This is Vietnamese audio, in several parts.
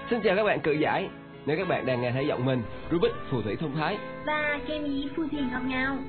Xin chào các bạn cự giải. Nếu các bạn đang nghe thấy giọng mình, Rubik phù thủy thông thái và Kemi phù thủy ngọt ngào,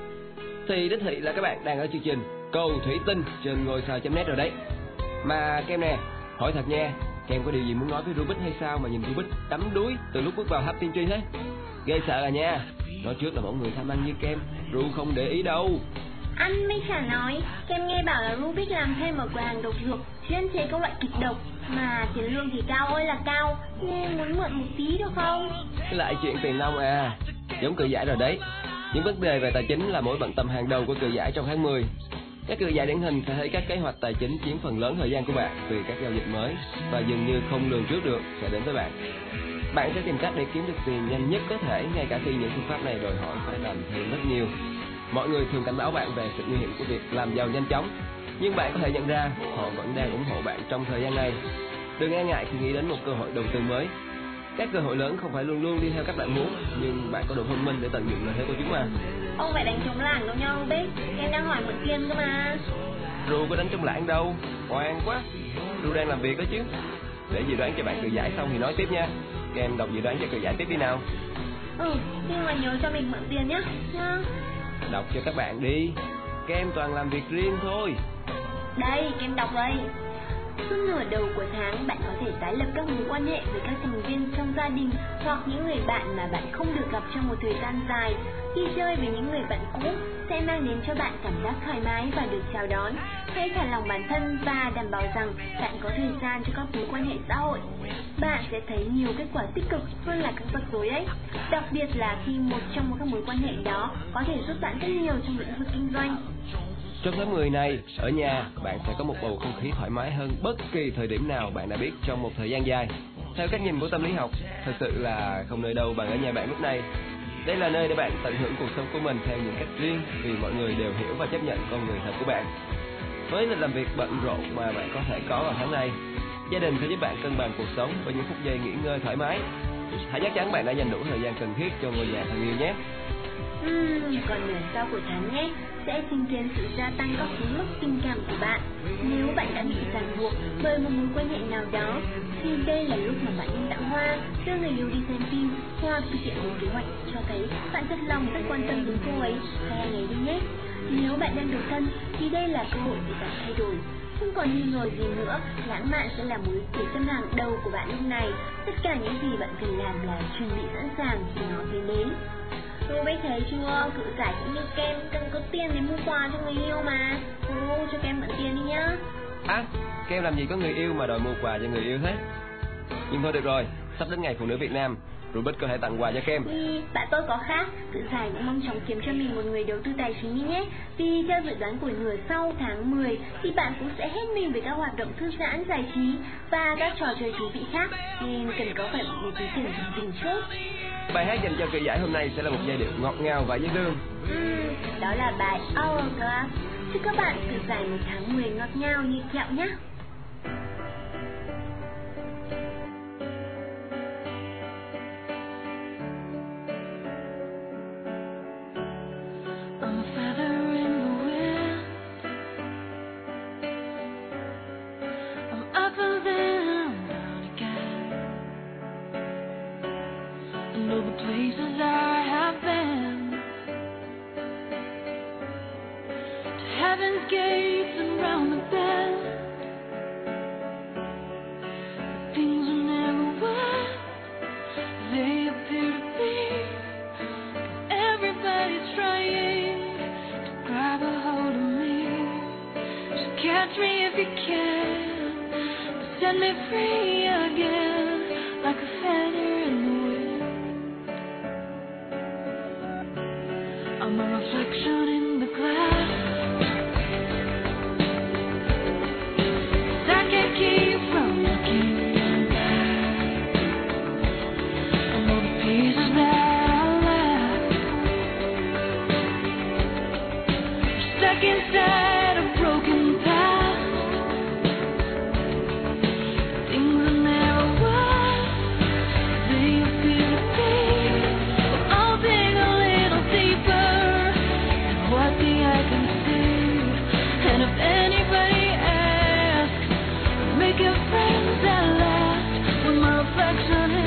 thì đích thị là các bạn đang ở chương trình Cầu Thủy Tinh trên ngôi sao.net rồi đấy. Mà Kem nè, hỏi thật nha, Kem có điều gì muốn nói với Rubik hay sao mà nhìn Rubik đắm đuối từ lúc bước vào Hub Tiên Tri thế? Ghê sợ à nha. Nói trước là mẫu người tham ăn như Kem, Ru không để ý đâu. Anh mới chả nói. Kem nghe bảo là Rubik làm thêm ở cửa hàng độc dược chuyên chế các loại kịch độc, mà tiền lương thì cao ơi là cao, nên muốn mượn một tí được không? Lại chuyện tiền nong à, giống cự giải rồi đấy. Những vấn đề về tài chính là mối bận tâm hàng đầu của cự giải trong tháng 10. Các cự giải điển hình sẽ thấy các kế hoạch tài chính chiếm phần lớn thời gian của bạn vì các giao dịch mới và dường như không lường trước được sẽ đến với bạn. Bạn sẽ tìm cách để kiếm được tiền nhanh nhất có thể, ngay cả khi những phương pháp này đòi hỏi phải làm thêm rất nhiều. Mọi người thường cảnh báo bạn về sự nguy hiểm của việc làm giàu nhanh chóng, nhưng bạn có thể nhận ra họ vẫn đang ủng hộ bạn trong thời gian này. Đừng e ngại khi nghĩ đến một cơ hội đầu tư mới. Các cơ hội lớn không phải luôn luôn đi theo các bạn muốn, nhưng bạn có đủ thông minh để tận dụng lợi thế của chúng mà. Ông phải đánh trống lảng đâu nha Rubik, em đang hỏi mượn tiền cơ mà. Ru có đánh trống lảng đâu, ngoan quá. Ru đang làm việc đó chứ. Để dự đoán cho bạn cự giải xong thì nói tiếp nha. Các em đọc dự đoán cho cự giải tiếp đi nào. Nhưng mà nhớ cho mình mượn tiền nhá. Đọc cho các bạn đi. Các em toàn làm việc riêng thôi. Đây, em đọc đây. Suốt nửa đầu của tháng, bạn có thể tái lập các mối quan hệ với các thành viên trong gia đình hoặc những người bạn mà bạn không được gặp trong một thời gian dài. Đi chơi với những người bạn cũ sẽ mang đến cho bạn cảm giác thoải mái và được chào đón. Hãy thả lỏng bản thân và đảm bảo rằng bạn có thời gian cho các mối quan hệ xã hội. Bạn sẽ thấy nhiều kết quả tích cực hơn là các rắc rối ấy. Đặc biệt là khi một trong các mối quan hệ đó có thể giúp bạn rất nhiều trong lĩnh vực kinh doanh. Trong tháng 10 này, ở nhà, bạn sẽ có một bầu không khí thoải mái hơn bất kỳ thời điểm nào bạn đã biết trong một thời gian dài. Theo cách nhìn của tâm lý học, thật sự là không nơi đâu bằng ở nhà bạn lúc này. Đây là nơi để bạn tận hưởng cuộc sống của mình theo những cách riêng, vì mọi người đều hiểu và chấp nhận con người thật của bạn. Với lịch làm việc bận rộn mà bạn có thể có vào tháng này, gia đình sẽ giúp bạn cân bằng cuộc sống với những phút giây nghỉ ngơi thoải mái. Hãy chắc chắn bạn đã dành đủ thời gian cần thiết cho ngôi nhà thân yêu nhé. Còn nửa sau của tháng nhé, sẽ chứng kiến sự gia tăng các mức tình cảm của bạn. Nếu bạn đã bị ràng buộc bởi một mối quan hệ nào đó, thì đây là lúc mà bạn nên tặng hoa, đưa người yêu đi xem phim, hoặc thực hiện một kế hoạch cho thấy bạn rất lòng rất quan tâm đến cô ấy hay anh ấy đi nhé. Nếu bạn đang độc thân, thì đây là cơ hội để bạn thay đổi. Không còn nghi ngờ gì nữa, lãng mạn sẽ là mối quyết tâm hàng đầu của bạn lúc này. Tất cả những gì bạn cần làm là chuẩn bị sẵn sàng khi nó đến. Rubik thấy chưa, cự giải cũng như Kem cần có tiền để mua quà cho người yêu mà. Cho Kem mượn tiền đi nhá. Kem làm gì có người yêu mà đòi mua quà cho người yêu thế? Nhưng thôi được rồi, sắp đến ngày phụ nữ Việt Nam, Rubik có thể tặng quà cho Kem. Bạn tôi có khác, cự giải cũng mong chóng kiếm cho mình một người đầu tư tài chính đi nhé. Vì theo dự đoán của nửa sau tháng 10 thì bạn cũng sẽ hết mình với các hoạt động thư giãn, giải trí và các trò chơi thú vị khác, nên cần có phải một tí tiền tình chút. Bài hát dành cho cự giải hôm nay sẽ là một giai điệu ngọt ngào và dễ thương. Đó là bài Hourglass. Chúc các bạn cự giải một tháng 10 ngọt ngào như kẹo nhé. Places I have been, to heaven's gates and round the bend. Things are never what they appear to be. Everybody's trying to grab a hold of me. So catch me if you can, but set me free again, like a feather in the wind. I'm a reflection in the glass. I can't keep from looking back. And all the pieces that I left are stuck inside a broken past. Things are never reflection